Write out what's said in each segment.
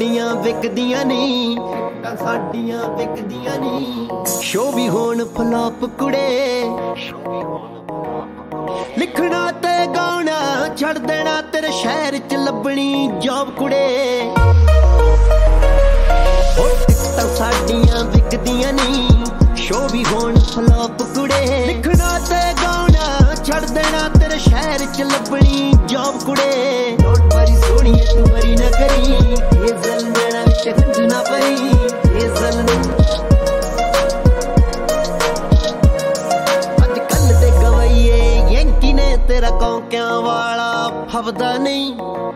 ਸਾਡੀਆਂ ਵਿਕਦੀਆਂ ਨਹੀਂ, ਟਿਕਟਾਂ ਸਾਡੀਆਂ ਵਿਕਦੀਆਂ ਨਹੀਂ। ਸ਼ੋ ਵੀ ਹੋਣ ਫਲॉप ਕੁੜੇ, ਲਿਖਣਾ ਤੇ ਗਾਉਣਾ ਛੱਡ ਦੇਣਾ, ਤੇਰੇ ਸ਼ਹਿਰ ਚ ਲੱਭਣੀ ਜੌਬ ਕੁੜੇ। ਟਿਕਟਾਂ ਸਾਡੀਆਂ ਵਿਕਦੀਆਂ ਨਹੀਂ, ਸ਼ੋ ਵੀ ਹੋਣ ਫਲॉप ਕੁੜੇ, ਲਿਖਣਾ ਤੇ ਗਾਉਣਾ ਛੱਡ ਦੇਣਾ, ਤੇਰੇ ਸ਼ਹਿਰ ਚ ਲੱਭਣੀ ਜੌਬ ਕੁੜੇ। ਨੋਟ ਮਾਰੀ ਸੋਹਣੀਏ ਤੂੰ ਮਰੀ ਨਾ ਕਰੀ, ਇਹ ਜ਼ਲ ਮੇਰਾ ਵਿੱਚ ਹੰਝ ਨਾ ਪਈ, ਇਹ ਜ਼ਲ ਅੱਜ ਕੱਲ ਦੇ ਗਵਾਈਏ ਯੈਂਕੀ ਨੇ ਤੇਰਾ ਕੌਂਕਿਆਂ ਵਾਲਾ ਫੱਬਦਾ ਨਹੀਂ।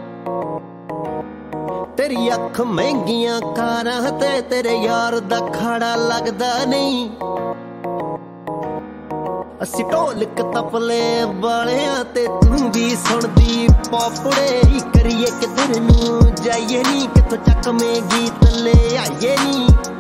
ਤੇਰੀ ਅੱਖ ਮਹਿੰਗੀਆਂ ਕਾਰਾਂ ਤੇ ਤੇਰੇ ਯਾਰ ਦਾ ਖਾੜਾ ਲੱਗਦਾ ਨਹੀਂ। ਅਸੀਂ ਢੋਲਕ ਤਪਲੇ ਵਾਲਿਆਂ ਤੇ ਤੂੰ ਵੀ ਸੁਣਦੀ ਪੋਪੜੇ। ਕਰੀਏ ਕਿਧਰ ਨੂੰ ਜਾਈਏ ਨੀ, ਕਿਥੋਂ ਚੱਕਵੇਂ ਗੀਤ ਲੈ ਆਈਏ ਨੀ।